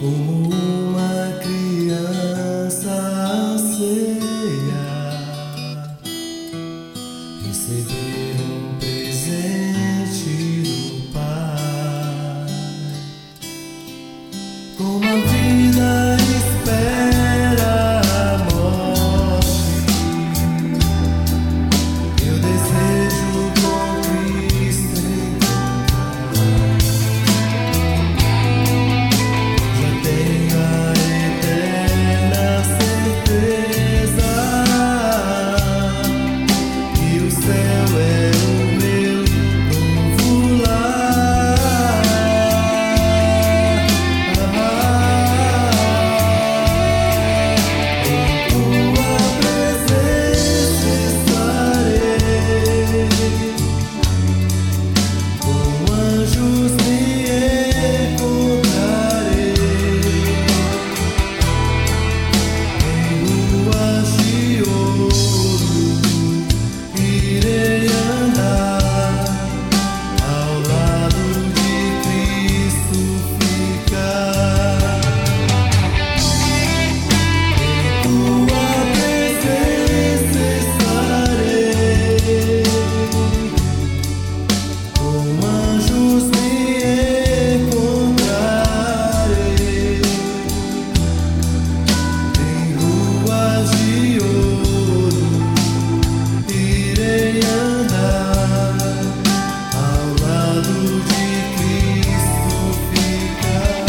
como uma criança anseia receber um presente do Pai, como a vida espera a morte, eu desejo com Cristo encontrar. Já tenho a eterna certeza que o céu é o meu novo lar. Em tua presença estarei, com anjos me encontrarei, em ruas de ouro irei andar, ao lado de Cristo ficar. Em tua presença estarei, com anjos me encontrarei, em ruas de ouro irei andar, ao lado de Cristo ficar.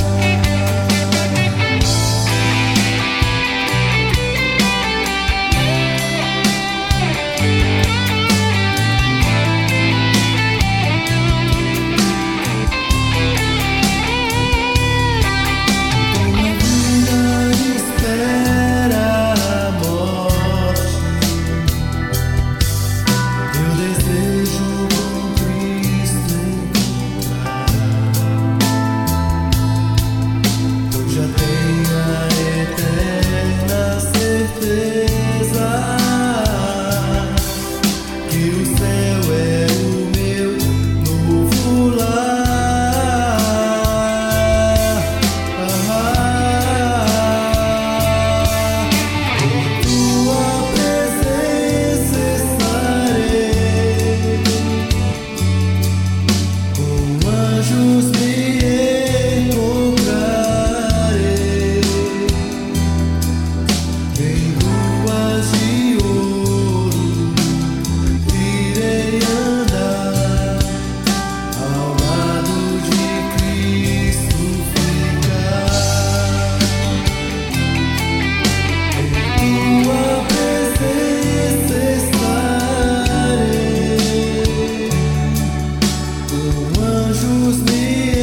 Como a vida espera a morte, eu desejo com Cristo encontrar. Eu já tenho a eterna certeza que o céu é o meu novo lar. Em tua presença estarei, com anjos me encontrarei, em ruas de ouro irei andar, ao lado de Cristo ficar. Em tua presença estarei, com anjos me